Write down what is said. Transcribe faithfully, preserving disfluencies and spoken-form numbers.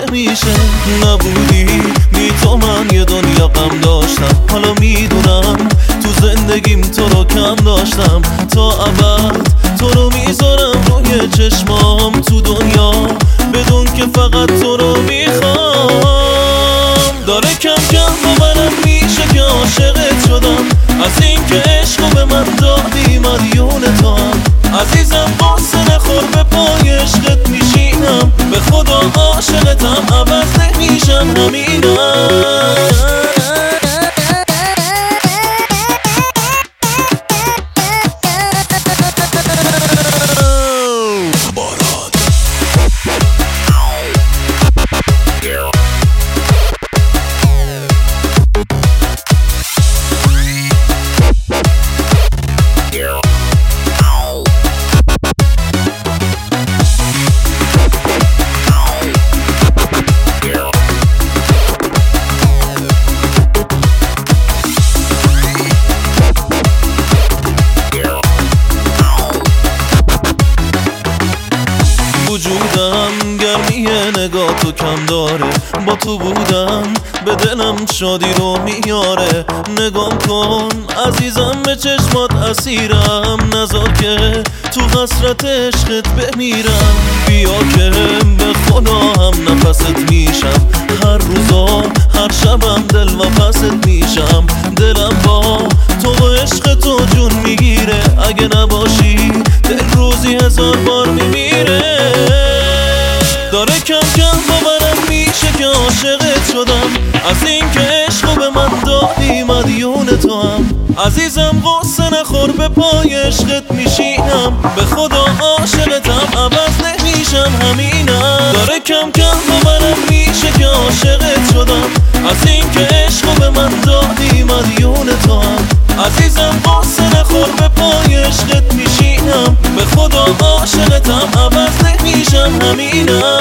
نمیشه. نبودی بی تو من یه دنیا غم داشتم، حالا میدونم تو زندگیم تو رو کم داشتم. تا ابد تو رو میذارم روی چشمام تو دنیا، بدون که فقط تو رو میخوام. داره کم کم باورم میشه که عاشقت شدم، از این که عشقو به من دادی مدیون تو هم. عزیزم قصه نخور به پای عشقت میشینم، به خدا عاشقتم عوض نمیشم همینم. وجودم گرمی نگاه تو کم داره، با تو بودم به دلم شادی رو میاره. نگام کن عزیزم به چشمات اسیرم، نذار که تو حسرت عشقت بمیرم. بیا که به خدا هم نفست میشم، هر روزا هر شبم دل واپست میشم. دلم با تو و عشق تو جون میگیره، اگه نباشی دل روزی هزار بار میمیره. داره کم کم باورم میشه که عاشقت شدم، از این که عشقو به من دادی مدیون تو هم. عزیزم قصه نخور به پای عشقت میشینم، به خدا عاشقتم عوض نمیشم همینم. داره کم کم باورم میشه که عاشقت شدم، از این که عشقو به من دادی مدیون تو هم. عزیزم قصه نخور به پای عشقت میشینم، به خدا عاشقتم عوض نمیشم همینم.